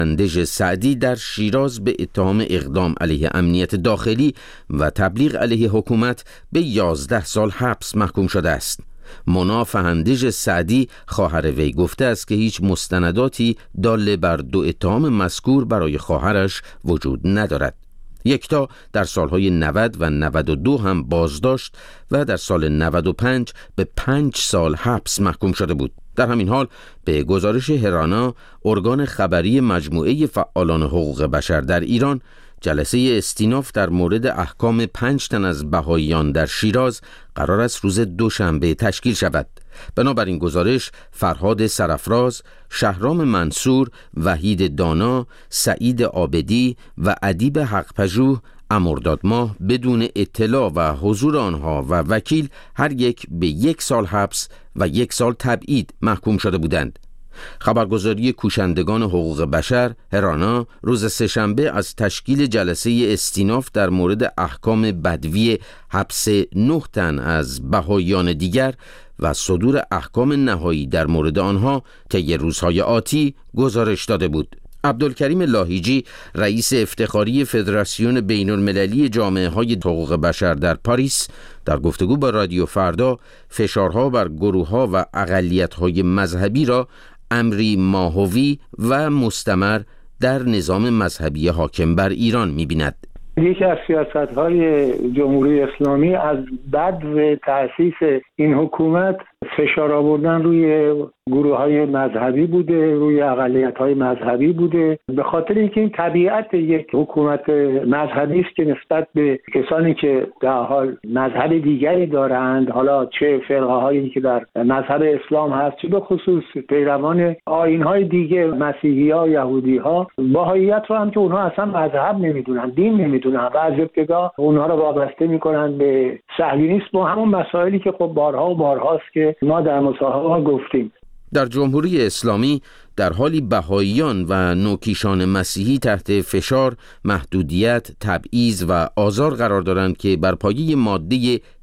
فهندج سعدی در شیراز به اتهام اقدام علیه امنیت داخلی و تبلیغ علیه حکومت به 11 سال حبس محکوم شده است. مونا فهندج سعدی خواهر وی گفته است که هیچ مستنداتی دال بر دو اتهام مذکور برای خواهرش وجود ندارد. یکتا در سالهای 90 و 92 هم بازداشت و در سال 95 به 5 سال حبس محکوم شده بود. در همین حال به گزارش هرانا، ارگان خبری مجموعه فعالان حقوق بشر در ایران، جلسه استیناف در مورد احکام 5 تن از بهائیان در شیراز قرار است روز دوشنبه تشکیل شود. بنابراین گزارش فرهاد سرافراز، شهرام منصور، وحید دانا، سعید عابدی و ادیب حق‌پژوه امرداد ماه بدون اطلاع و حضور آنها و وکیل هر یک به 1 سال حبس و 1 سال تبعید محکوم شده بودند. خبرگزاری کوشندگان حقوق بشر هرانا روز سه‌شنبه از تشکیل جلسه استیناف در مورد احکام بدوی حبس 9 تن از بهائیان دیگر و صدور احکام نهایی در مورد آنها طی روزهای آتی گزارش داده بود. عبدالکریم لاهیجی، رئیس افتخاری فدراسیون بین المللی جامعه های حقوق بشر در پاریس، در گفتگو با رادیو فردا فشارها بر گروه‌ها و اقلیت‌های مذهبی را امری ماهوی و مستمر در نظام مذهبی حاکم بر ایران می‌بیند. یکی از سیاست‌های جمهوری اسلامی از بدو تأسیس این حکومت فشار آوردن روی گروه‌های مذهبی بوده، روی اقلیت‌های مذهبی بوده، به خاطر اینکه این طبیعت یک حکومت مذهبی است که نسبت به کسانی که در حال مذهب دیگری دارند، حالا چه فرقه‌هایی که در مذهب اسلام هست، چه به خصوص پیروان آیین‌های دیگه، مسیحی‌ها، یهودی‌ها، بهائیت رو هم که اونها اصلا مذهب نمی‌دونن، دین نمی‌دونن و از ابتدا اونها رو وابسته می‌کنن به صهیونیسم و همون مسائلی که خب بارها و بارهاست که ما در مصاحبه‌ها گفتیم. در جمهوری اسلامی در حالی بهائیان و نوکیشان مسیحی تحت فشار، محدودیت، تبعیض و آزار قرار دارند که بر پایه ماده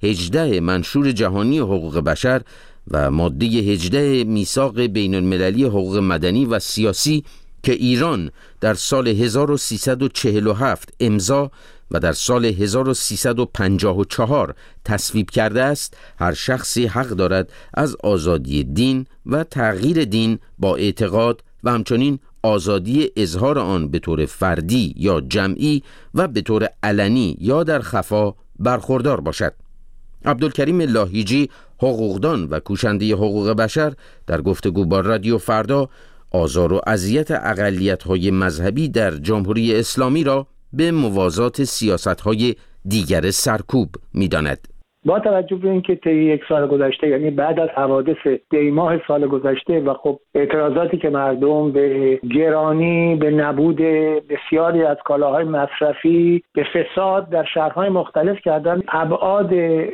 18 منشور جهانی حقوق بشر و ماده 18 میثاق بین المللی حقوق مدنی و سیاسی که ایران در سال 1347 امضا و در سال 1354 تصویب کرده است، هر شخصی حق دارد از آزادی دین و تغییر دین با اعتقاد و همچنین آزادی اظهار آن به طور فردی یا جمعی و به طور علنی یا در خفا برخوردار باشد. عبدالکریم لاهیجی، حقوقدان و کوشنده حقوق بشر، در گفتگو با رادیو فردا آزار و اذیت اقلیت‌های مذهبی در جمهوری اسلامی را به موازات سیاست‌های دیگر سرکوب می‌داند. با توجه به اینکه طی 1 سال گذشته، یعنی بعد از حوادث دی‌ماه سال گذشته و خب اعتراضاتی که مردم به گرانی، به نبود بسیاری از کالاهای مصرفی، به فساد در شهرهای مختلف کردن، ابعاد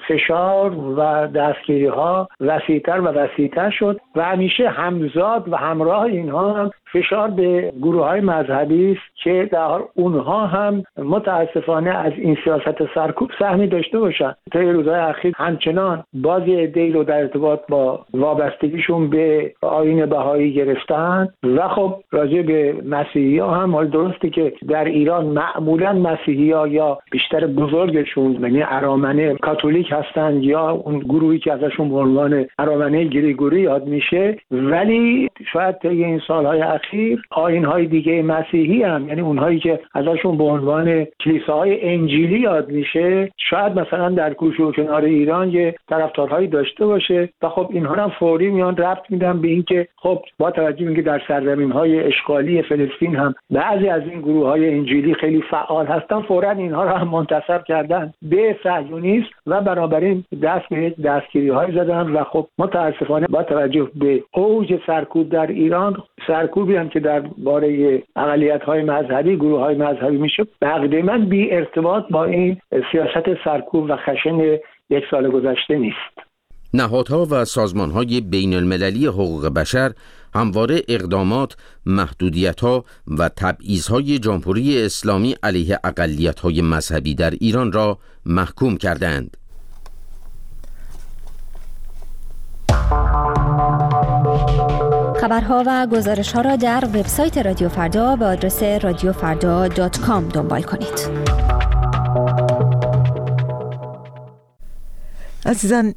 فشار و دستگیری‌ها وسیع‌تر و وسیع‌تر شد و همیشه همزاد و همراه اینها هم فشار به گروه‌های مذهبی است که در حال اونها هم متاسفانه از این سیاست سرکوب سهمی داشته باشند. طی روزهای اخیر همچنان باز یه عده‌ای رو در ارتباط با وابستگیشون به آیین بهایی گرفتن و خب راجع به مسیحی‌ها هم حال درسته که در ایران معمولاً مسیحی‌ها یا بیشتر بزرگشون یعنی ارامنه کاتولیک هستن یا اون گروهی که ازشون به عنوان ارامنه گریگوری یاد میشه، ولی شاید طی این سال‌های اخیر آیین‌های دیگه مسیحی هم، یعنی اونهایی که ازشون به عنوان کلیساهای انجیلی یاد میشه، شاید مثلا در کوچه و کنار ایران یه طرفدارهایی داشته باشه و خب اینها هم فوری میان ربط میدن به اینکه خب با توجه به اینکه در سرزمین‌های اشغالی فلسطین هم بعضی از این گروه‌های انجیلی خیلی فعال هستن، فوراً اینها رو هم منتسب کردن به صهیونیسم و بنابراین دست به دستگیری‌های زدن و خب متأسفانه با توجه به اوج سرکوب در ایران، سرکوبی هم که در باره اقلیت‌های مذهبی، گروه‌های مذهبی میشه، تقریباً بی ارتباط با این سیاست سرکوب و خشن 1 سال گذشته نیست. نهادها و سازمان‌های بین المللی حقوق بشر همواره اقدامات، محدودیت‌ها و تبعیض‌های جمهوری اسلامی علیه اقلیت‌های مذهبی در ایران را محکوم کردند. خبرها و گزارش‌ها را در وبسایت رادیو فردا به آدرس radiofarda.com دنبال کنید. عزیزان،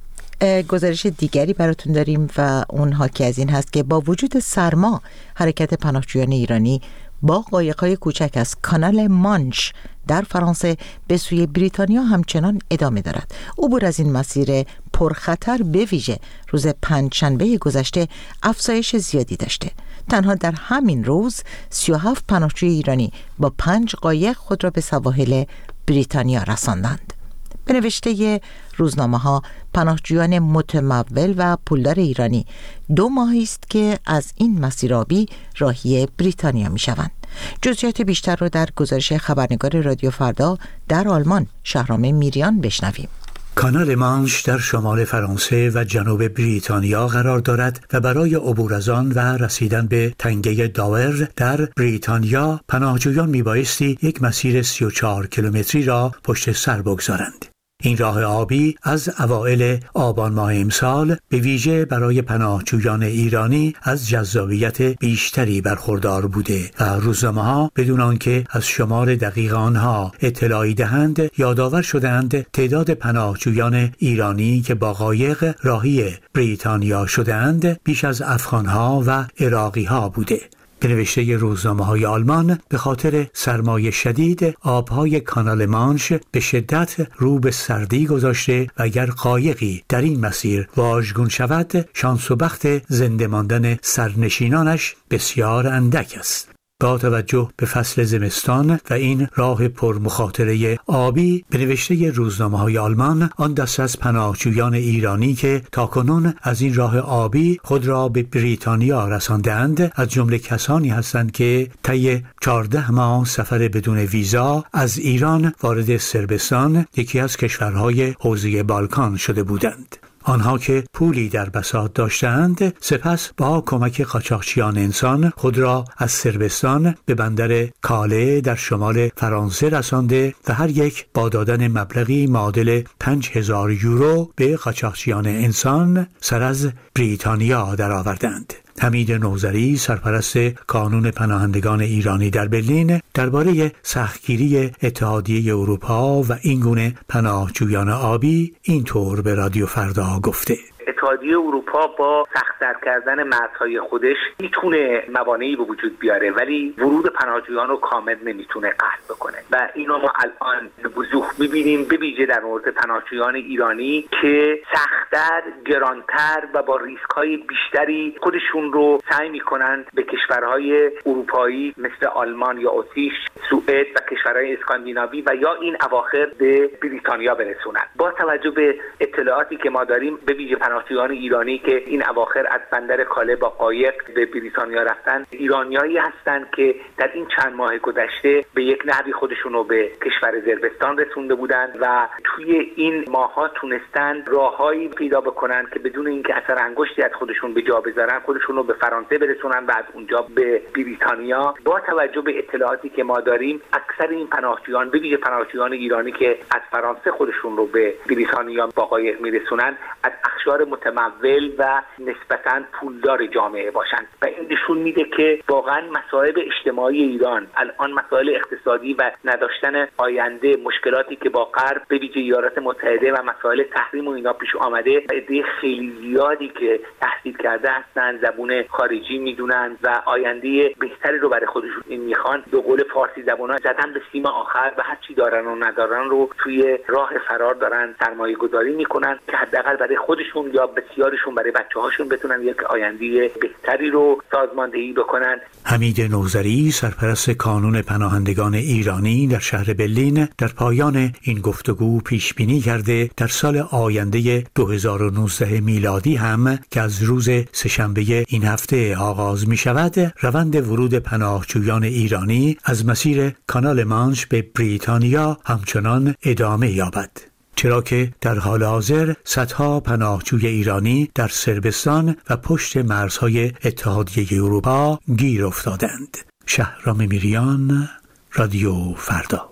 گزارش دیگری براتون داریم و اون حاکی از این هست که با وجود سرما حرکت پناهجویان ایرانی با قایق‌های کوچک از کانال مانش در فرانسه به سوی بریتانیا همچنان ادامه دارد. عبور از این مسیر پرخطر به ویژه روز پنجشنبه گذشته افزایش زیادی داشته. تنها در همین روز 37 پناهجوی ایرانی با 5 قایق خود را به سواحل بریتانیا رساندند. به نوشته روزنامه‌ها، پناهجویان متمول و پولدار ایرانی 2 ماهی است که از این مسیر آبی راهی بریتانیا می‌شوند. جزئیات بیشتر را در گزارش خبرنگار رادیو فردا در آلمان شهرام میریان بشنویم. کانال مانش در شمال فرانسه و جنوب بریتانیا قرار دارد و برای عبور از آن و رسیدن به تنگه داور در بریتانیا پناهجویان میبایستی یک مسیر 34 کیلومتری را پشت سر بگذارند. این راه آبی از اوایل آبان ماه امسال به ویژه برای پناهجویان ایرانی از جذابیت بیشتری برخوردار بوده و روزنامه‌ها بدون آنکه از شمار دقیق آنها اطلاعی دهند یادآور شدند تعداد پناهجویان ایرانی که با قایق راهی بریتانیا شدند بیش از افغان‌ها و عراقی‌ها بوده. به نوشته روزنامه‌های آلمان به خاطر سرمای شدید آبهای کانال مانش به شدت رو به سردی گذاشته و اگر قایقی در این مسیر واژگون شود شانس و بخت زنده ماندن سرنشینانش بسیار اندک است. با توجه به فصل زمستان و این راه پرمخاطره آبی به نوشته روزنامه‌های آلمان آن دست از پناهجویان ایرانی که تاکنون از این راه آبی خود را به بریتانیا رساندند از جمله کسانی هستند که طی 14 ماه سفر بدون ویزا از ایران وارد صربستان یکی از کشورهای حوزه بالکان شده بودند. آنها که پولی در بساط داشتند سپس با کمک قاچاقچیان انسان خود را از صربستان به بندر کاله در شمال فرانسه رسانده و هر یک با دادن مبلغی معادل 5000 یورو به قاچاقچیان انسان سر از بریتانیا درآوردند. حمید نوذری سرپرست کانون پناهندگان ایرانی در برلین درباره سختگیری اتحادیه اروپا و این گونه پناهجویان آبی اینطور به رادیو فردا گفته: اتحادیه اروپا با سخت‌تر کردن مرزهای خودش میتونه موانعی به وجود بیاره ولی ورود پناهجویان رو کامل نمیتونه قطع بکنه و اینو ما الان به وضوح میبینیم، به ویژه در مورد پناهجویان ایرانی که سخت‌تر، گرانتر و با ریسک‌های بیشتری خودشون رو سعی میکنن به کشورهای اروپایی مثل آلمان یا اتریش، سوئد و کشورهای اسکاندیناوی و یا این اواخر به بریتانیا برسونن. با توجه به اطلاعاتی که ما داریم به ویژه پناهجویان ایرانی که این اواخر از بندر کاله با قایق به بریتانیا رفتن ایرانیایی هستند که در این چند ماه گذشته به یک نحوی خودشون رو به کشور صربستان رسونده بودند و توی این ماه‌ها تونستن راههایی پیدا بکنن که بدون اینکه اثر انگشتی از خودشون به جا بذارن خودشون رو به فرانسه برسونن و از اونجا به بریتانیا. با توجه به اطلاعاتی که ما داریم اکثر این پناهجویان به ویژه پناهجویان ایرانی که از فرانسه خودشون رو به بریتانیا با قایق میرسونن از اقشار متمول و نسبتاً پولدار جامعه باشند و این نشون میده که واقعا مسائل اجتماعی ایران الان مسائل اقتصادی و نداشتن آینده، مشکلاتی که با غرب به ویژه ایالات متحده و مسائل تحریم و اینا پیش آمده و عده خیلی زیادی که تحصیل کرده هستن، زبون خارجی میدونن و آینده بهتری رو برای خودشون میخوان، به قول فارسی زبونا زدن به سیم آخر و هر چی دارن و ندارن رو توی راه فرار دارن سرمایه گذاری میکنن که حداقل برای خودشون یا بسیارشون برای بچه‌هاشون بتونن یک آینده بهتری رو سازماندهی بکنن. حمید نوذری سرپرست کانون پناهندگان ایرانی در شهر برلین در پایان این گفتگو پیش بینی کرده در سال آینده 2019 میلادی هم که از روز سه‌شنبه این هفته آغاز می شود روند ورود پناهجویان ایرانی از مسیر کانال مانش به بریتانیا همچنان ادامه یابد، چرا که در حال حاضر صدها پناهجوی ایرانی در صربستان و پشت مرزهای اتحادیه اروپا گیر افتادند. شهرام میریان، رادیو فردا.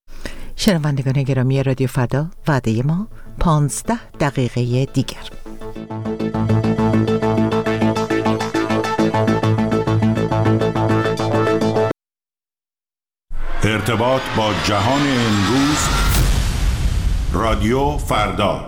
شنوندگان گرامی رادیو فردا، وعده ما 15 دقیقه دیگر. ارتباط با جهان امروز. رادیو فردا.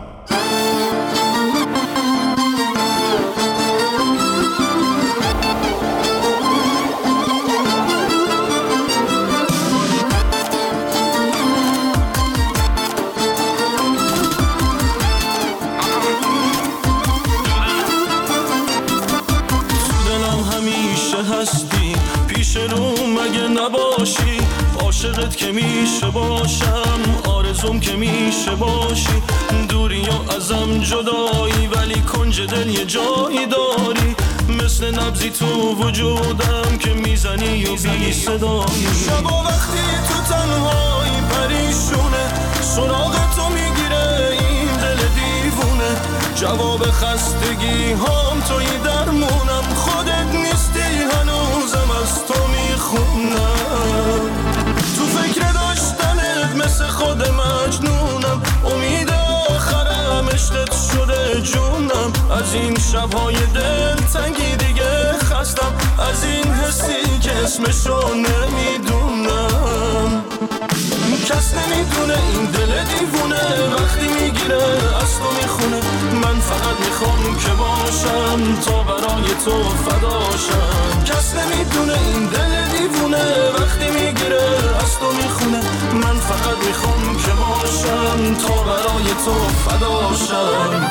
نباشی عاشقت که میشه باشم، آرزوم که میشه باشی، دوری و ازم جدایی ولی کنج دل یه جایی داری، مثل نبضی تو وجودم که میزنی و بی صدایی. شبا وقتی تو تنهایی پریشونه، سراغ تو میگیره این دل دیوونه، جواب خستگی هام توی درمونم، خودت نیستی هنوزم از تو میخونم، تو فکر داشتنت مثل خود مجنونم، امید آخرم عشقت شده جونم، از این شبهای دل تنگی دیگه خستم، از این حسی که اسمشو نمیدونم، کس نمیدونه این دل دیوونه وقتی میگیره از تو میخونه، من فقط میخوام که باشم تا برای تو فداشم، کس نمیدونه این دل دیوونه وقتی میگیره از تو میخونه، من فقط میخوام که باشم تا برای تو فداشم.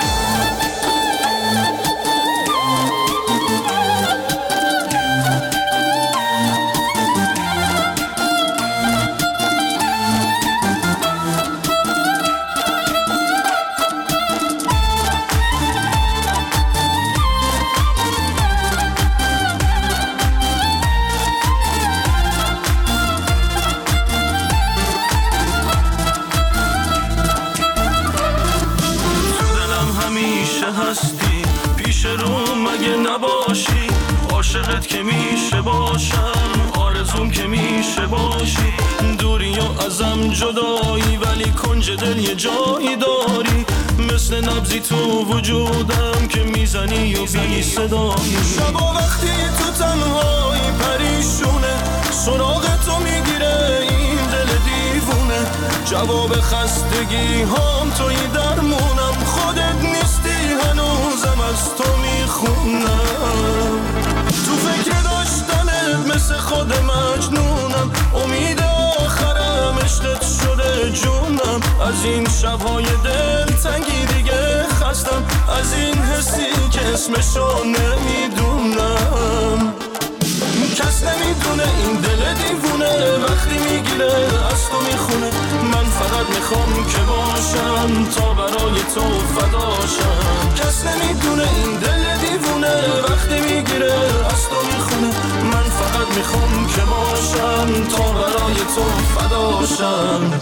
نباشی عاشقت که میشه باشم، آرزوم که میشه باشی، دوری و ازم جدایی ولی کنج دل یه جایی داری، مثل نبضی تو وجودم که میزنی و بی صدایی. شبا وقتی تو تنهایی پریشونه، سراغ تو میگیره این دل دیوونه، جواب خستگی هام توی درمونم، خودت نیستی هنوزم از تو میخونم، تو فکر داشتنت مثل خود مجنونم، امید آخرم عشقت شده جونم، از این شبهای دل تنگی دیگه خستم، از این حسی که اسمشو نمیدونم، کس نمیدونه این دل دیوونه وقتی میگیره از تو میخونه، من فقط میخوام که باشم تا برای تو فداشم، کس نمیدونه این دل دیوونه وقتی میگیره از تو میخونه، من فقط میخوام که باشم تا برای تو فداشم.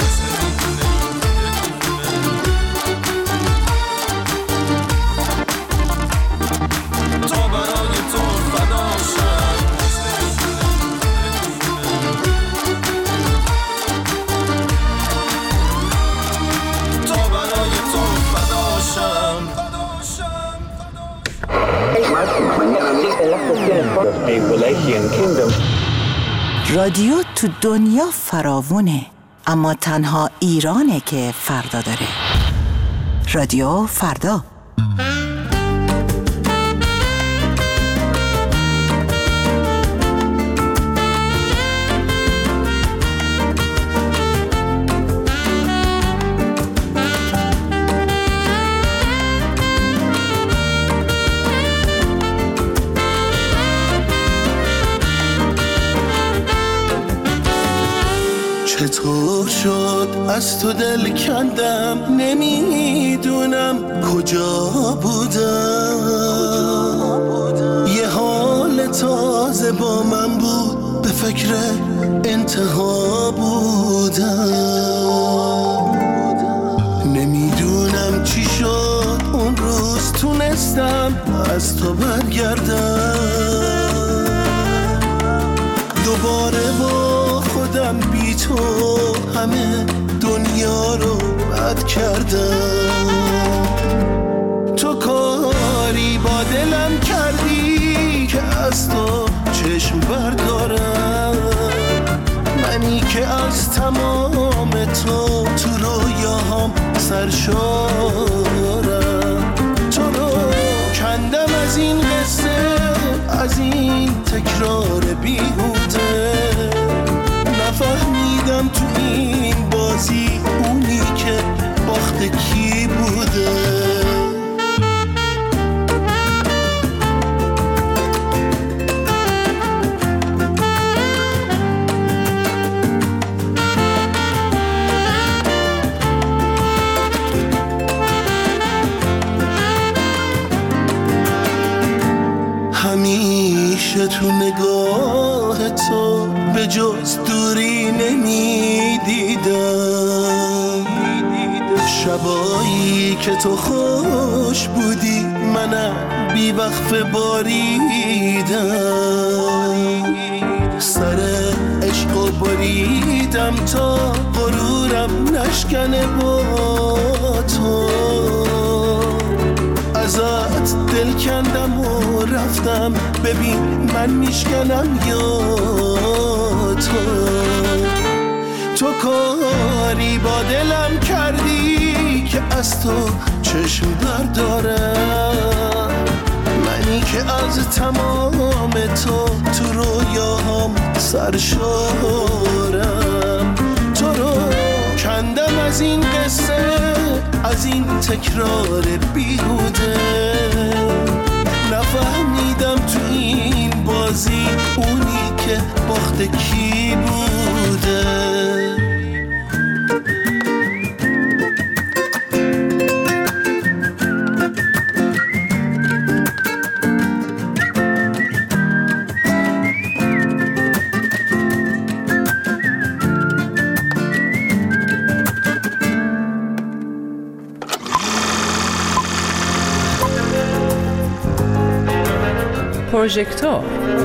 رادیو تو دنیا فراوونه، اما تنها ایرانه که فردا داره. رادیو فردا. چطور شد از تو دل کندم، نمیدونم کجا بودم، یه حال تازه با من بود، به فکر انتها بودم، نمیدونم چی شد اون روز تونستم از تو برگردم، دوباره با خودم بی تو همه دنیا رو بد کردم، تو کاری با دلم کردی که از تو چشم بردارم، منی که از تمام تو رویاهام سرشارم. تو رو کندم از این قصه، از این تکرار بیهوده. نفهمیدم تو این بازی اونی که باخت کی بوده. همیشه تو نگاه تو به جز دوری نمیدیدم. شبایی که تو خوش بودی منم بی وقف باریدم. سر عشق و باریدم تا غرورم نشکنه با تو. ازت دل کندم و رفتم، ببین من میشکنم یا تو کاری با دلم کردی که از تو چشم در دارم. منی که از تمام تو رویاهام سرشارم. تو رو کندم از این قصه، از این تکرار بیهوده. نفهمیدم تو این بازی اونی که باخت کی بوده. پروژکتور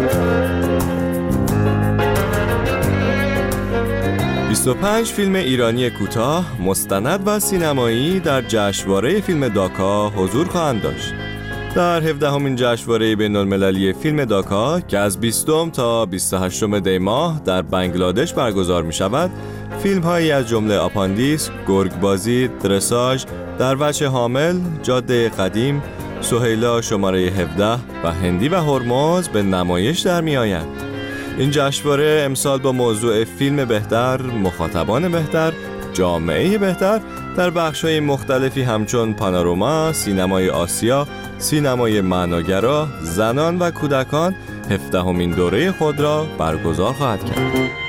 25 فیلم ایرانی کوتاه، مستند و سینمایی در جشنواره فیلم داکا حضور خواهند داشت. در 17مین جشنواره بین‌المللی فیلم داکا که از 20 تا 28 دی ماه در بنگلادش برگزار می شود، فیلم هایی از جمله آپاندیس، گرگبازی، درساژ، در وجه حامل، جاده قدیم، سهیلا شماره 17 و هندی و هرمز به نمایش در می آیند. این جشنواره امسال با موضوع فیلم بهتر، مخاطبان بهتر، جامعه بهتر در بخش‌های مختلفی همچون پانوراما، سینمای آسیا، سینمای معناگرا، زنان و کودکان 17مین دوره خود را برگزار خواهد کرد.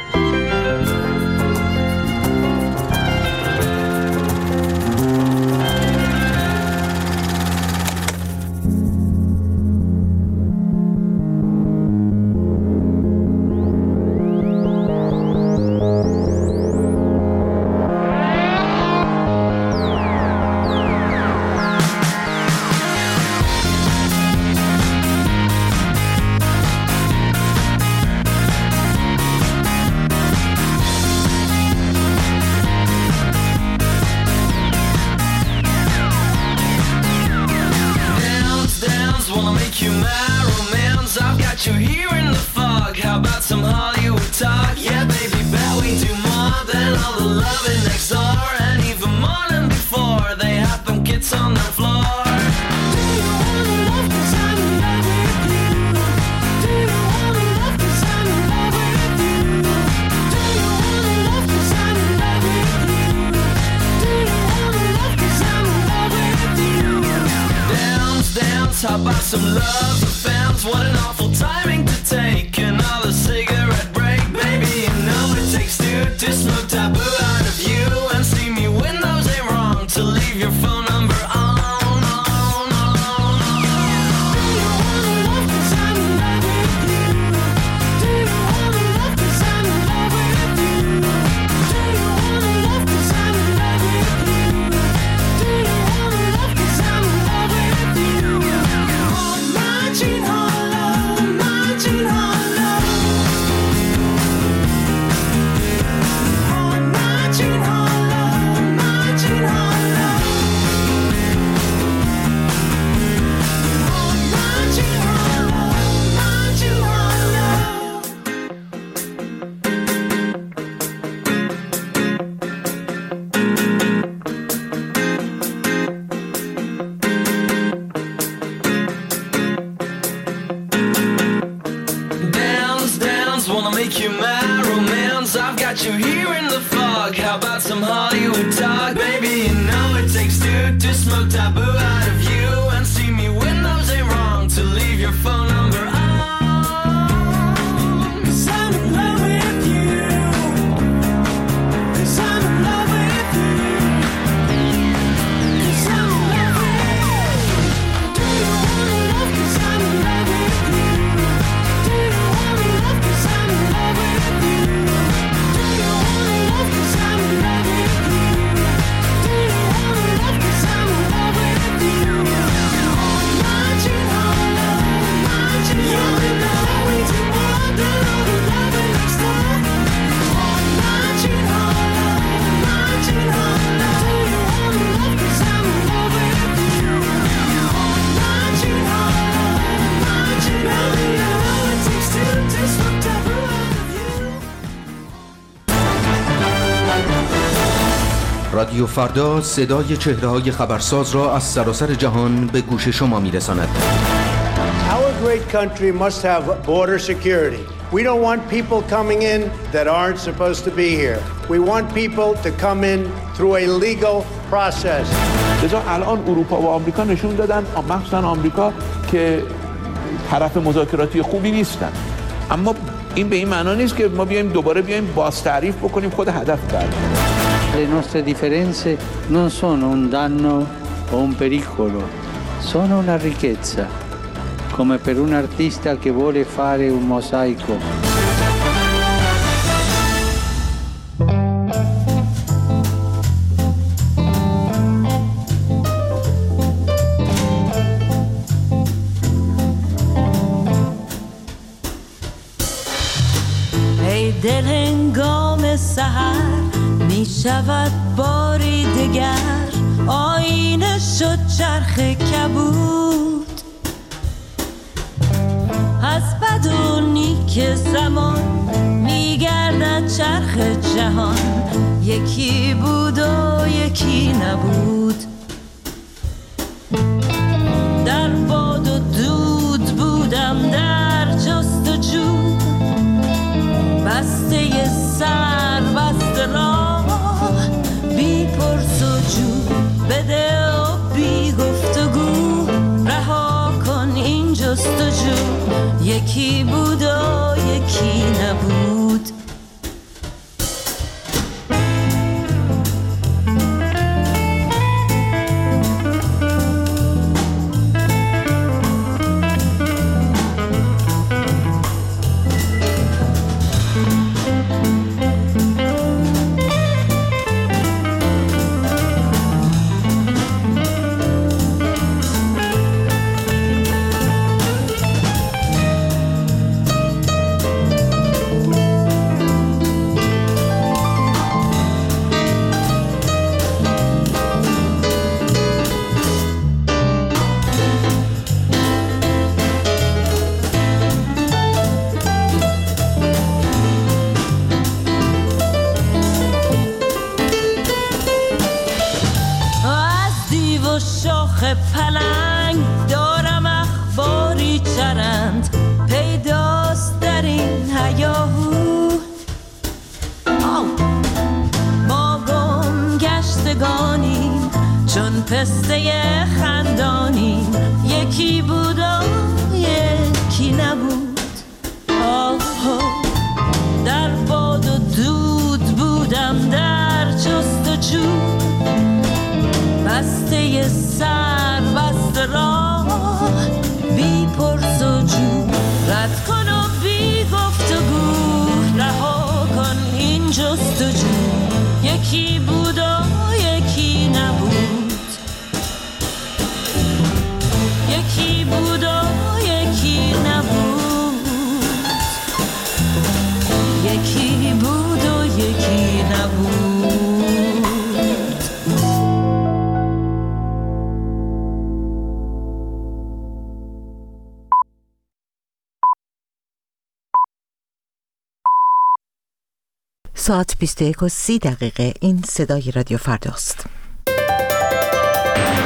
You here in the fog, how about some Hollywood talk? Yeah baby, bet we do more than all the loving next door. And even more than before, they have them kids on the floor. Do you wanna love 'cause I'm in love with you? Do you wanna love 'cause I'm in love with you? Do you wanna love 'cause I'm in love with you? Do you wanna love 'cause I'm in love with you? Dance, dance, how about some love fans? What an awful timing to take another cigarette break. Baby, you know it takes two to smoke taboo out of you and my romance. I've got you here in the fog. How about some Hollywood talk? Baby, you know it takes two to smoke taboo out of you and see me when those ain't wrong, to leave your phone number on. 'Cause I'm in love with you. 'Cause I'm in love with you. 'Cause I'm in love with you. Do you wanna love? 'Cause I'm in love with you. Do you wanna love? 'Cause I'm in love with you. Do you wanna love? 'Cause I'm in love with you. Do you wanna love? 'Cause I'm in love with you. Marching on, marching on, waiting for the love next door. Marching on, marching on. Do you wanna love? 'Cause I'm in love with you. Marching on, marching on. You know it takes two to smoke taboo out of you. رادیو فردا صدای چهره‌های خبرساز را از سراسر جهان به گوش شما می‌رساند. Our great country must have border security. We don't want people coming in that aren't supposed to be here. We want people to come in through a legal process. لذا الان اروپا و آمریکا نشون دادن، مخصوصا آمریکا، که طرف مذاکراتی خوبی نیستن. اما این به این معنا نیست که ما دوباره بیایم باز تعریف بکنیم خود هدف بریم. Le nostre differenze non sono un danno o un pericolo, sono una ricchezza, come per un artista che vuole fare un mosaico. ای دل هنگام سحر می شود باری دگر، آینه شد چرخ کبود. از بد و نیک زمان می گردد چرخ جهان، یکی بود و یکی نبود. در باد و دود بودم، در جستجو، بسته سر بسته راه، بی پرس و جو، بده و بی گفتگو، رها کن این جستجو، یکی بود و یکی نبود. پلنگ دارم اخباری چرند، پیداست در این هیاهو. ما گم گشتگانیم چون پسته خندانیم، یکی بود و یکی نبود. در باد و دود بودم، در جستجو، بسته سر بسته راه، بی پرس و جو، رد کن و بی گفتگو، رها کن این جستجو، یکی بود و یکی نبود. یکی بود و یکی نبود. یکی بود و یکی نبود. ساعت 21:30 این صدای رادیو فرداست.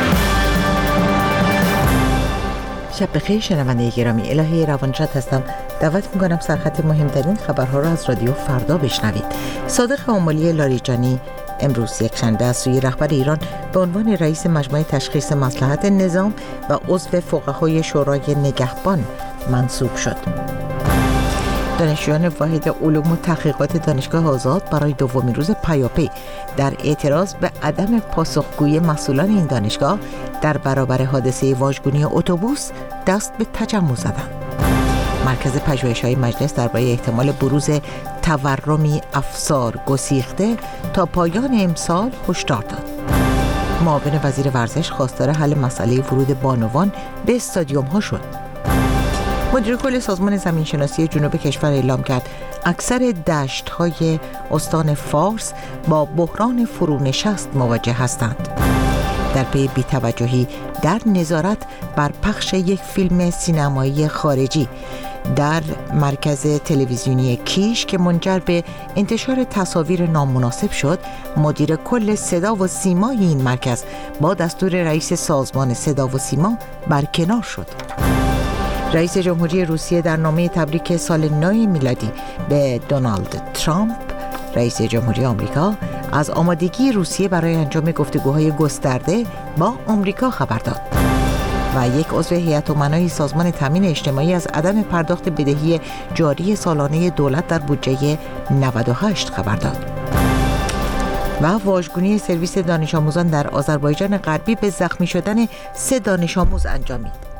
شب بخیر شنونده گرامی، الهی روانشاد هستم دعوت میکنم سرخط مهمترین خبرها را از رادیو فردا بشنوید. صادق آملی لاریجانی امروز یکشنبه از سوی رهبر ایران به عنوان رئیس مجمع تشخیص مصلحت نظام و عضو فقهای شورای نگهبان منصوب شد. دانشجویان واحد علوم و تحقیقات دانشگاه آزاد برای دومین روز پیاپی در اعتراض به عدم پاسخگویی مسئولان این دانشگاه در برابر حادثه واژگونی اتوبوس دست به تجمع زدند. مرکز پژوهش‌های مجلس درباره احتمال بروز تورمی افسار گسیخته تا پایان امسال هشدار داد. معاون وزیر ورزش خواستار حل مسئله ورود بانوان به استادیوم‌ها شد. مدیر کل سازمان زمینشناسی جنوب کشور اعلام کرد اکثر دشت‌های استان فارس با بحران فرونشست مواجه هستند. در پی بی‌توجهی در نظارت بر پخش یک فیلم سینمایی خارجی در مرکز تلویزیونی کیش که منجر به انتشار تصاویر نامناسب شد، مدیر کل صدا و سیمای این مرکز با دستور رئیس سازمان صدا و سیما برکنار شد. رئیس جمهوری روسیه در نامه تبریک سال نو میلادی به دونالد ترامپ رئیس جمهوری آمریکا از آمادگی روسیه برای انجام گفتگوهای گسترده با آمریکا خبر داد و یک عضو هیئت امنای سازمان تامین اجتماعی از عدم پرداخت بدهی جاری سالانه دولت در بودجه 98 خبر داد. و واژگونی سرویس دانش آموزان در آذربایجان غربی به زخمی شدن 3 دانش آموز انجامید.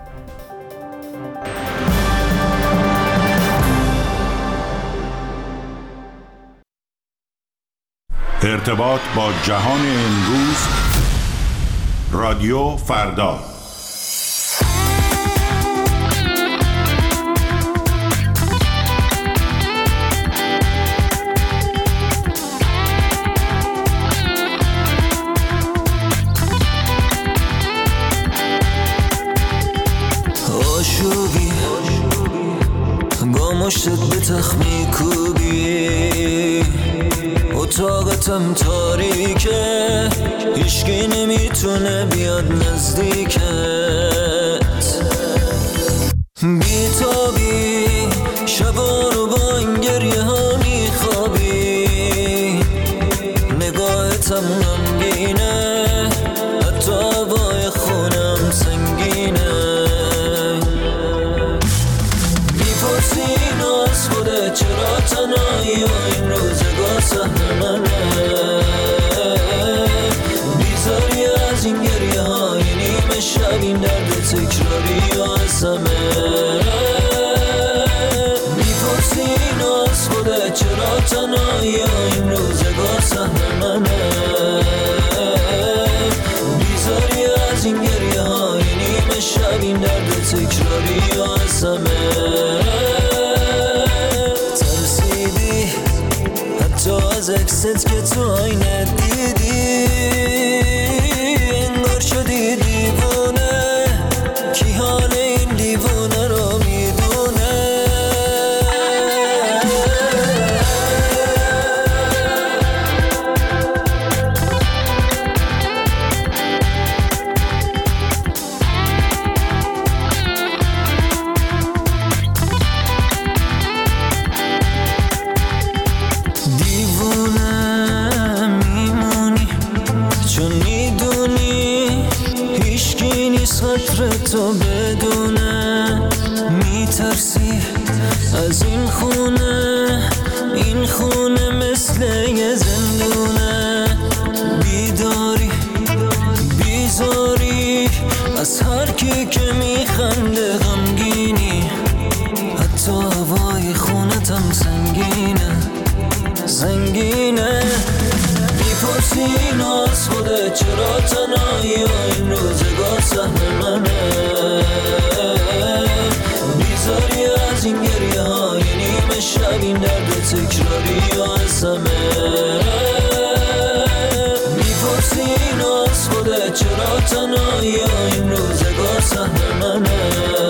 ارتباط با جهان امروز، رادیو فردا. آشوبی با مشتت به تخمی کوبی، اتاقتم تاریکه، هیچکی نمیتونه بیاد نزدیکت، بیتابی شبا رو با این گریه ها میخوابی، نگاهتم غمگینه، حتی هوای خونم سنگینه، میپرسی اینو از خودت چرا تنهایی و این روزگار سهل منه، بیزاری از این گریه های نیمه شب، این درد تکراری و از همه، میپرسی اینو از خودت چرا تنهایی و این روزگار سهل منه، بیزاری از این گریه های نیمه شب، این درد تکراری و از همه، ترسیدی حتی از عکست که تو آینه دیدی، انگار شدی دیوونه، کی حال این دیوونه رو میدونه، تو بدونه، میترسی از این خونه مثل یه زندونه، بیداری بیزاری از هر کی که میخنده غمگینی، حتی هوای خونتم سنگینه، میپرسی اینو از خودت چرا تنهایی و این روزگار سهل منه، بیزاری از این گریه های نیمه شب، این درد تکراری و از همه، میپرسی اینو از خودت چرا تنهایی و این روزگار سهل منه،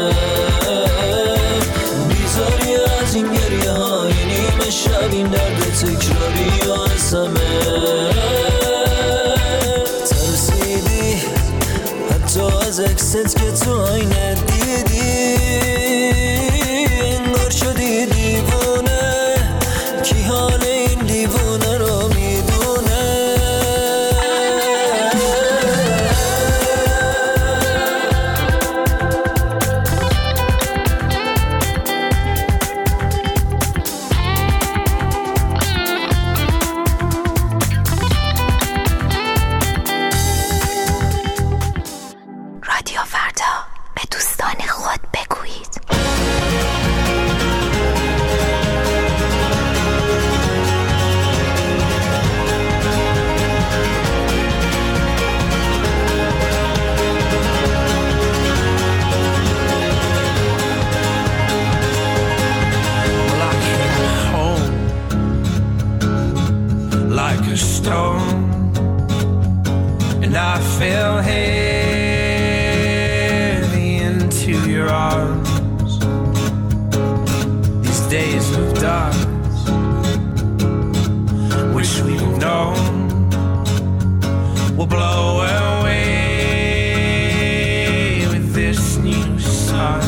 بیزاری از این گریه های نیمه شب، این درد تکراری و از همه، ترسیدی حتی از عکست که تو آینه دیدی، انگار شدی like a stone, and I fell heavy into your arms. These days of dark, wish we'd known, will blow away with this new sun.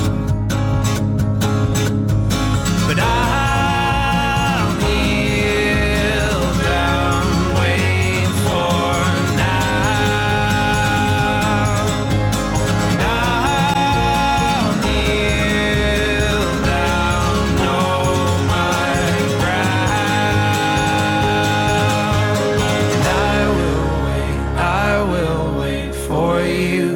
But I'll kneel down, wait for now. I'll kneel down, know my ground. And I will wait for you.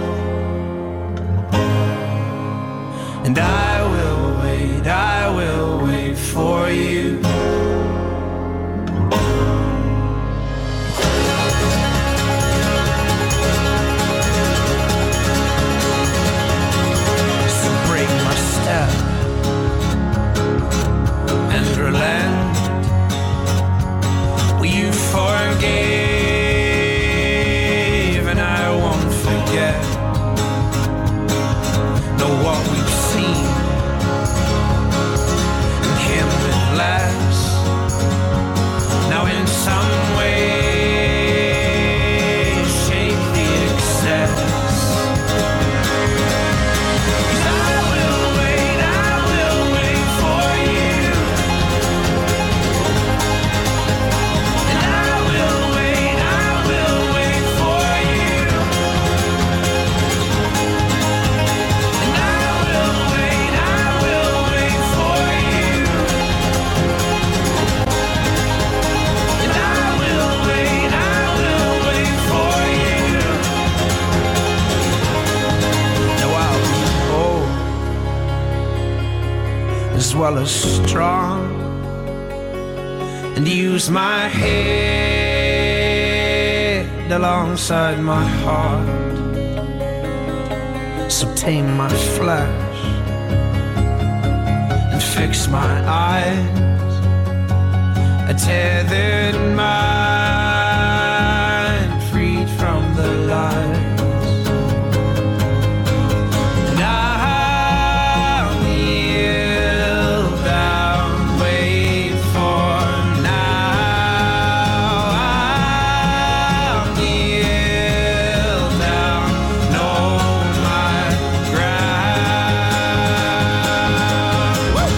And I will wait for you. So break my step and relent. Will you forgive and I won't forget? Know what we've seen and him with less. Now in some way shake the excess. 'Cause I will wait for you. And I will wait for you. And I will wait for you. And I will wait for you. Now I'll be old as well as strong, and use my head alongside my heart. So tame my flesh and fix my eyes, a tethered mind freed from the lies. And I'll kneel down, wait for now. I'll kneel down, know my ground. Woo!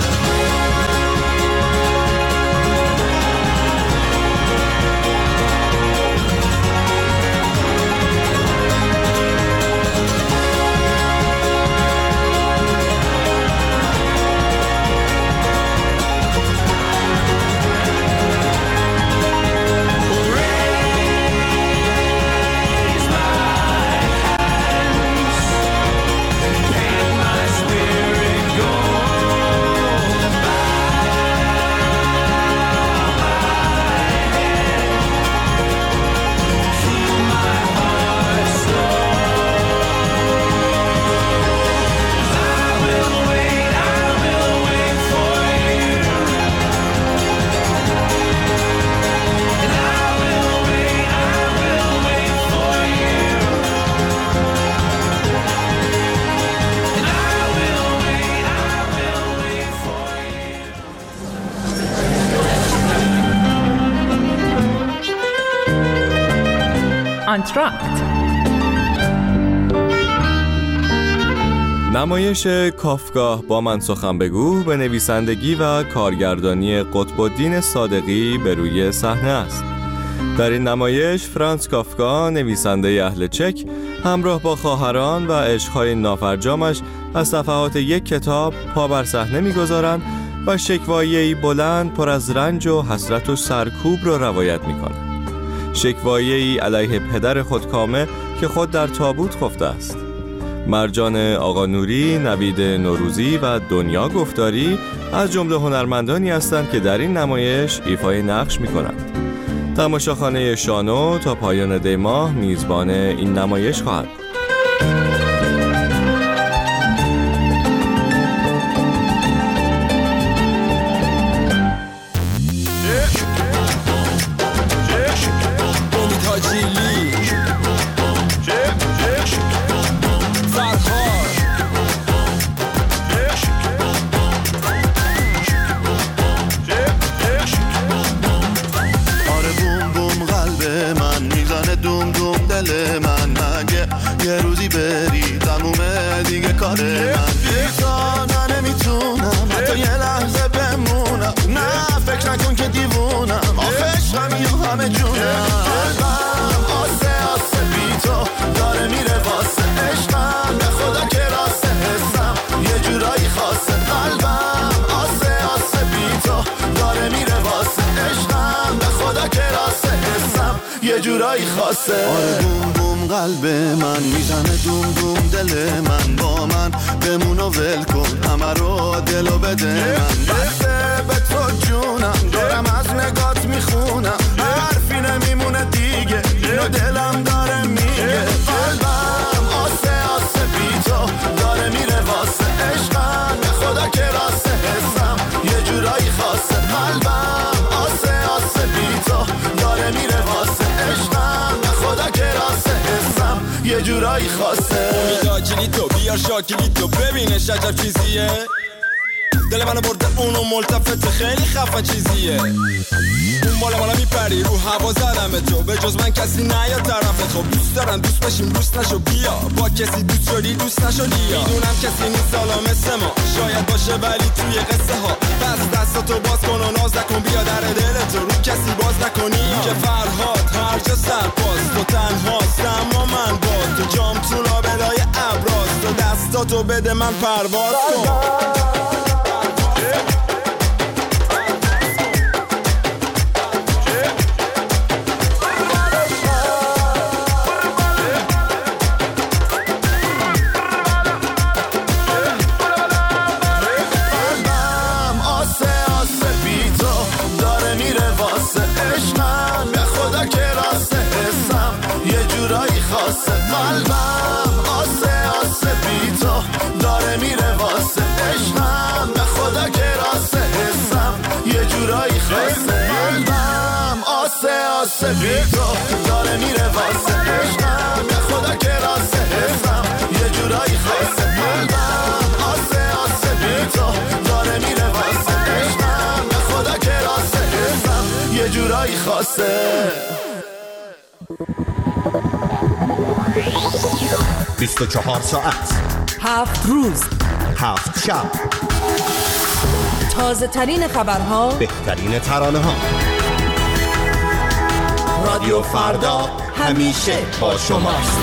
آنتراکت. نمایش کافکا با من سخن بگو به نویسندگی و کارگردانی قطب‌الدین صادقی به روی صحنه است. در این نمایش فرانس کافکا، نویسنده اهل چک، همراه با خواهران و عشق‌های نافرجامش از صفحات یک کتاب پا بر صحنه می‌گذارند و شکوایه‌ای بلند پر از رنج و حسرت و سرکوب را روایت می‌کنند. شکوایه‌ای علیه پدر خودکامه که خود در تابوت خفته است. مرجان آقا نوری، نوید نوروزی و دنیا گفتاری از جمله هنرمندانی هستند که در این نمایش ایفای نقش می‌کنند. تماشاخانه شانو تا پایان دی ماه میزبان این نمایش خواهد بود. یه جورایی خاصه. آره بوم بوم قلب من میزنه دوم دوم دل من، با من بمون و ول کن همه رو دلو بده من. بسته به تو جونم دارم از نگات میخونم، حرفی نمیمونه دیگه اینو دلم داره میگه. قلبم آسه آسه بی تو داره میره واسه عشقم، به خدا که راسته حسم یه جورایی خاصه. قلبم آسه آسه بی تو داره میره واسه عشقم، به خدا که راسته حسم یه جورایی خاصه. امیدا کلیتو بیار شاکلیتو ببینش عجب چیزیه، دل منو برده اونو ملتفت خیلی خفن چیزیه. اون بالا میپری رو هوا زدم تو، به جز من کسی نیاد طرفت. خب دوست دارم دوست بشیم دوست نشو بیا، با کسی دوست شدی دوست نشدی. میدونم کسی نیست سالا مثل ما، شاید باشه ولی توی قصه ها. بس دستاتو باز کن و ناز نکن، بیا در دلتو رو کسی باز نکنی. که فرهاد هر جا سرباز تو تنهاست اما من با تو، جام تو لابلای ابراز تو، دستاتو بده من پرواز کن. قلبم آسه آسه بی تو داره میره واسه عشقم، به خدا که راسته حسم یه جورایی خاصه. قلبم آسه آسه بی تو داره میره واسه عشقم، به خدا که راسته حسم یه جورایی خاصه. قلبم آسه آسه بی تو داره میره واسه عشقم، به خدا که راسته حسم یه جورایی خاصه. 24 ساعت 7 روز 7 شب، تازه ترین خبرها، بهترین ترانه ها. رادیو فردا همیشه با شماست.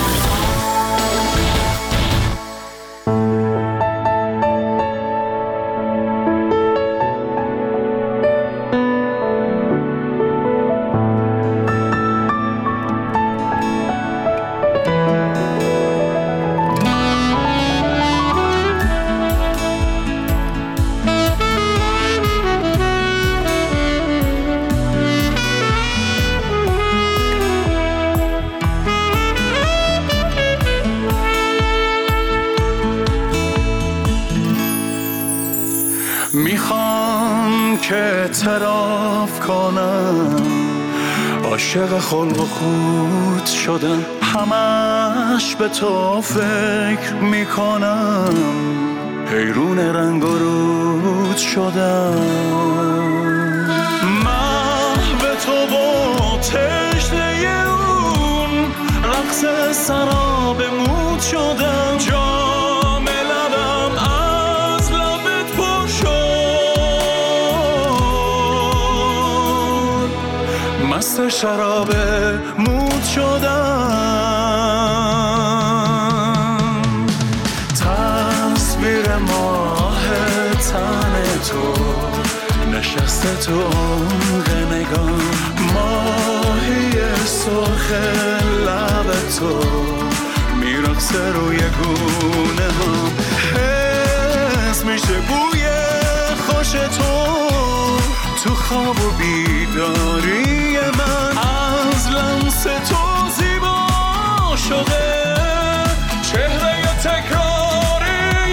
میخوام که اعتراف کنم عاشق خلق و خود شدم، همش به تو فکر میکنم، حیرون رنگ و رود شدم. محو تو با تشنه اون رقص سراب مود شدم، جام لبم از لبت پر شد، مست شراب مود شدم. تصویر ماه تن تو نشسته تو عمق نگاه، ماهی سرخ لب تو میرقصه روی گونه ها، حس میشه بوی خوش تو خواب و بیداری من، از لمس تو زیبا شده چهره تکراری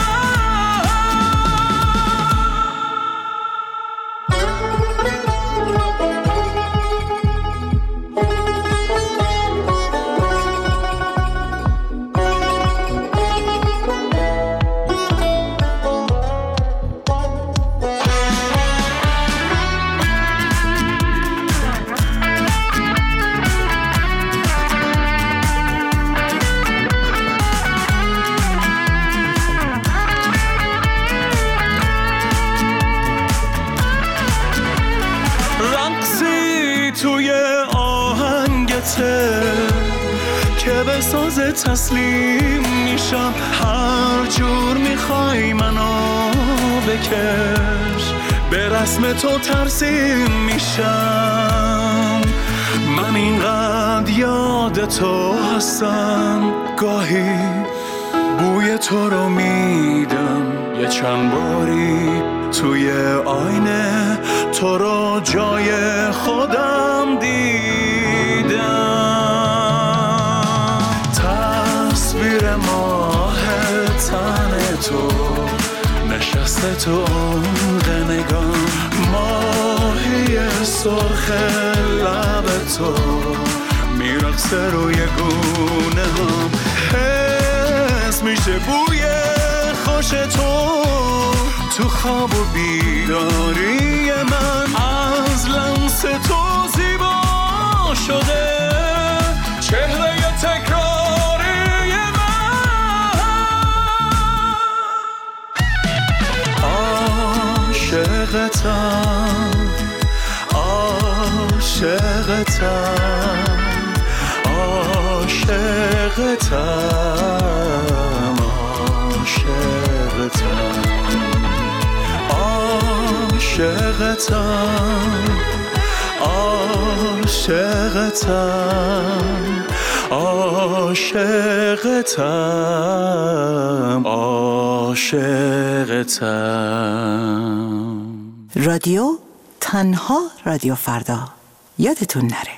که به ساز تسلیم میشم، هر جور میخوای منو بکش، به رسم تو ترسیم میشم. من اینقدر یاد تو هستم، گاهی بوی تو رو میدم، یه چند باری توی آینه تو رو جای خودم دیدم. تصویر ماه تن تو نشسته تو عمق نگام، ماهی سرخ لب تو میرقصه روی گونه هم، حس میشه بوی خوش تو خواب و بیداری من، از لمس تو زیبا شده چهره تکراری من. عاشقتم، عاشقتم، عاشقتم، عاشقتم، عاشقتم، عاشقتم. رادیو تنها رادیو فردا، یادتون نره.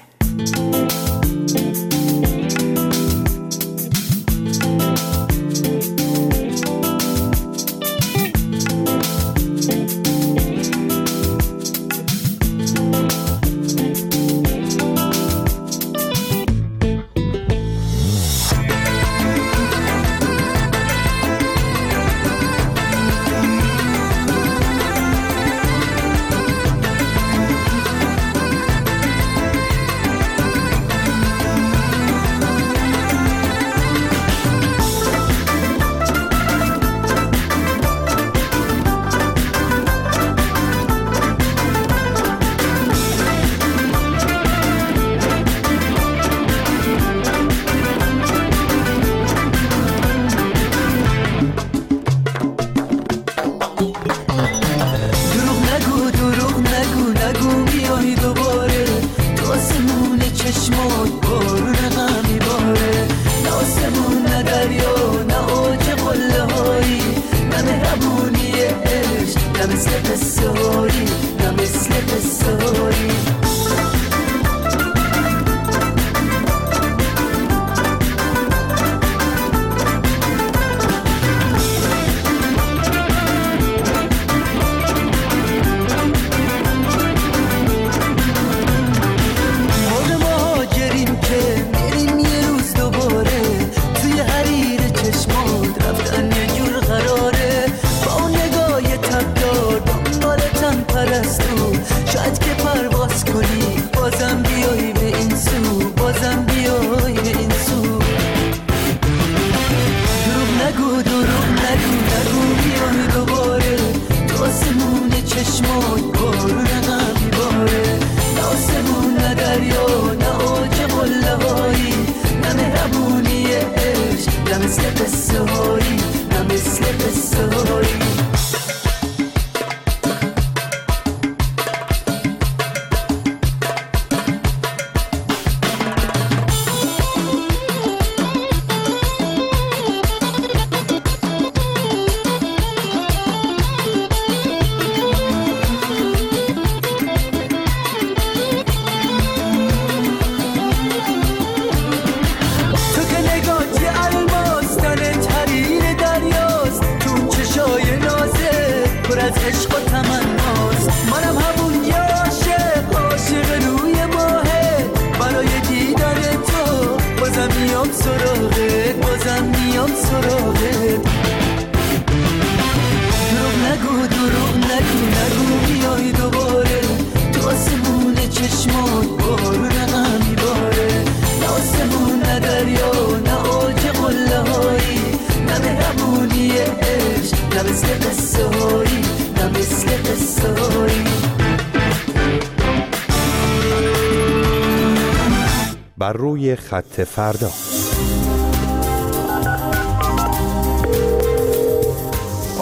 بر روی خط فردا.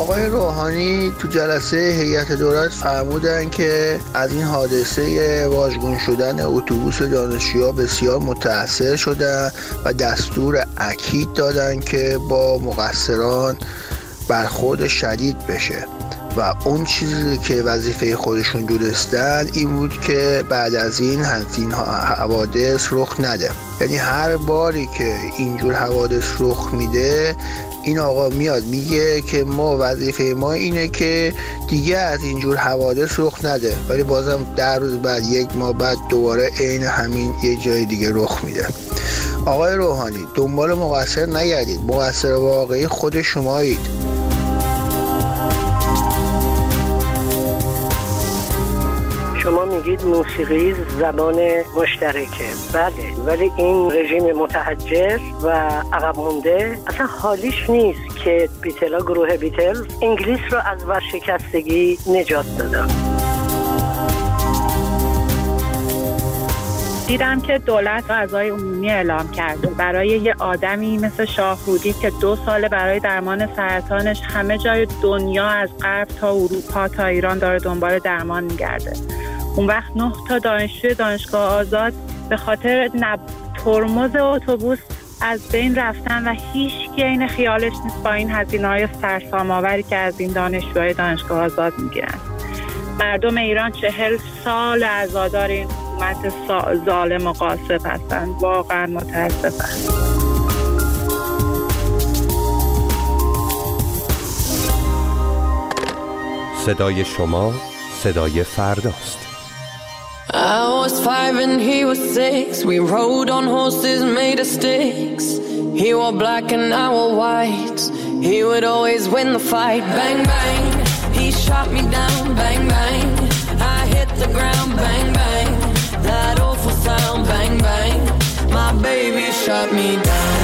آقای روحانی تو جلسه هیئت دولت فرمودن که از این حادثه واژگون شدن اتوبوس دانشجوها بسیار متأثر شدن و دستور اکید دادن که با مقصران برخورد شدید بشه و اون چیزی که وظیفه خودشون دونستن این بود که بعد از این حوادث رخ نده. یعنی هر باری که اینجور حوادث رخ میده این آقا میاد میگه که ما وظیفه ما اینه که دیگه از اینجور حوادث رخ نده، ولی بازم 10 روز بعد 1 ماه بعد دوباره عین همین یه جای دیگه رخ میده. آقای روحانی دنبال مقصر نگردید، مقصر واقعی خود شمایید. شما میگید موسیقی زبان مشترکه، بله، ولی این رژیم متحجر و عقب مونده اصلا حالیش نیست که گروه بیتلز انگلیس رو از ورشکستگی نجات دادن. دیدم که دولت غذای عمومی اعلام کرده برای یه آدمی مثل شاهرودی که 2 سال برای درمان سرطانش همه جای دنیا از غرب تا اروپا تا ایران داره دنبال درمان میگرده. اون وقت 9 تا دانشجوی دانشگاه آزاد به خاطر ترمز اتوبوس از بین رفتن و هیچ کی این خیالش نیست با این هزینه‌های سرسام‌آوری که از این دانشجوهای دانشگاه آزاد میگیرن. مردم ایران 40 سال عزادار این حکومت ظالم و غاصب هستن. واقعا متاسفم. صدای شما صدای فرداست. I was 5 and he was 6. We rode on horses made of sticks. He wore black and I wore white. He would always win the fight. Bang, bang. He shot me down. Bang, bang. I hit the ground. Bang, bang. That awful sound. Bang, bang. My baby shot me down.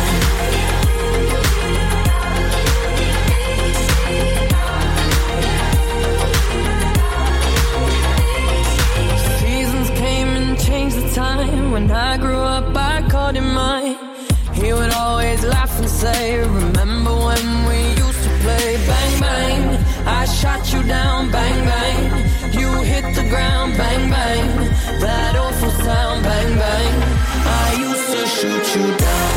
Time when I grew up I caught him mine. He would always laugh and say, remember when we used to play. Bang bang, I shot you down. Bang bang, you hit the ground. Bang bang, that awful sound. Bang bang, I used to shoot you down.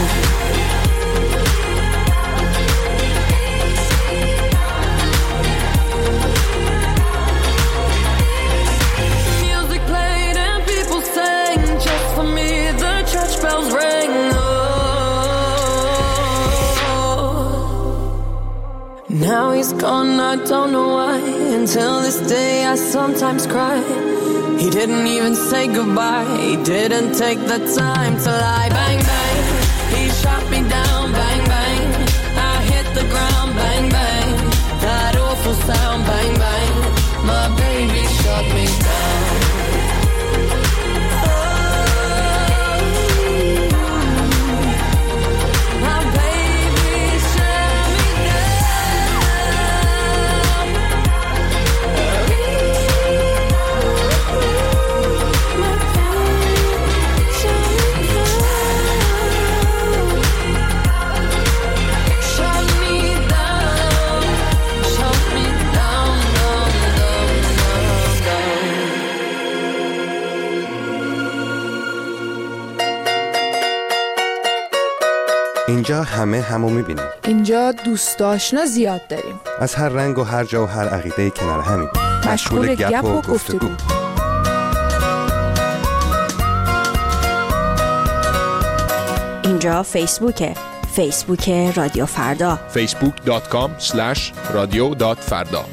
Bells ring, oh. Now he's gone, I don't know why. Until this day I sometimes cry. He didn't even say goodbye. He didn't take the time to lie. Bang bang, he shot me down. Bang bang, I hit the ground. Bang bang, that awful sound. Bang bang, my baby shot me down. اینجا همه همو میبینیم. اینجا دوست آشنا زیاد داریم. از هر رنگ و هر جا و هر عقیده کنار همیم. مشغول گپ و گفتگو. اینجا فیسبوکه. فیسبوک رادیو فردا. facebook.com/radio.farda.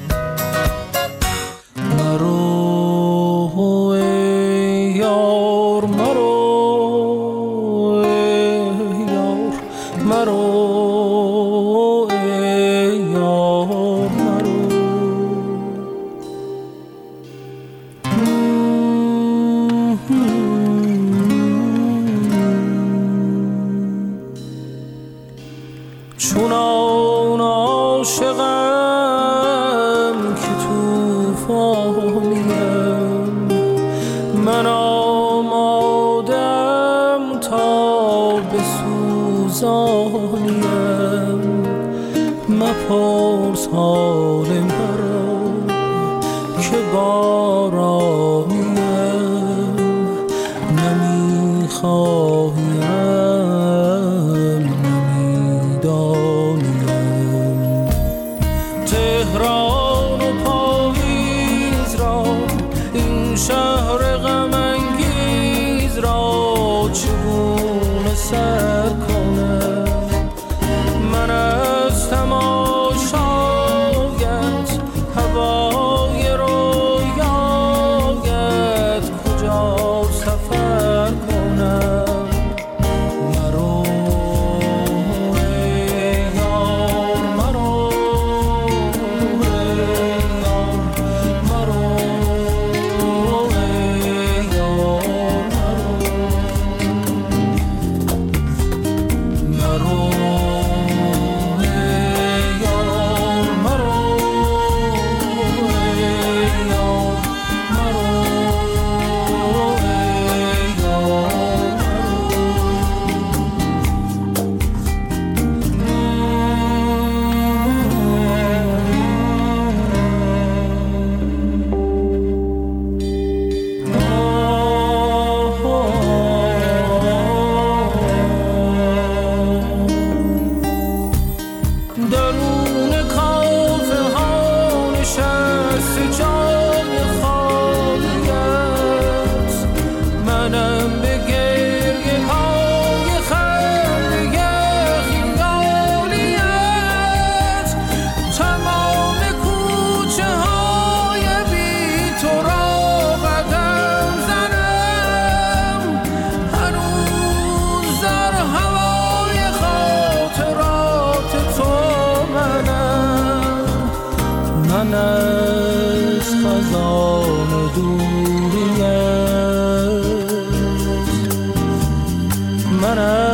چونان عاشقم که توفانیم، من آمادم تا بسوزانیم، من مپرس حال مرا که بارانیم نمیخواهیم نمیدانیم تهران و پاییز را این شهر غم انگیز را چگونه سر کنم من از تماشایت هوای رویایت کجا سفر کنم مرو ای یار مرو ای یار مرو ای یار مرو درون کافه ها نشست جای خالیت منم به گریه های خنده خیالیت تمام کوچه های بی تو را قدم زنم هنوز در هوای خاطرات تو من از خزان دوریت من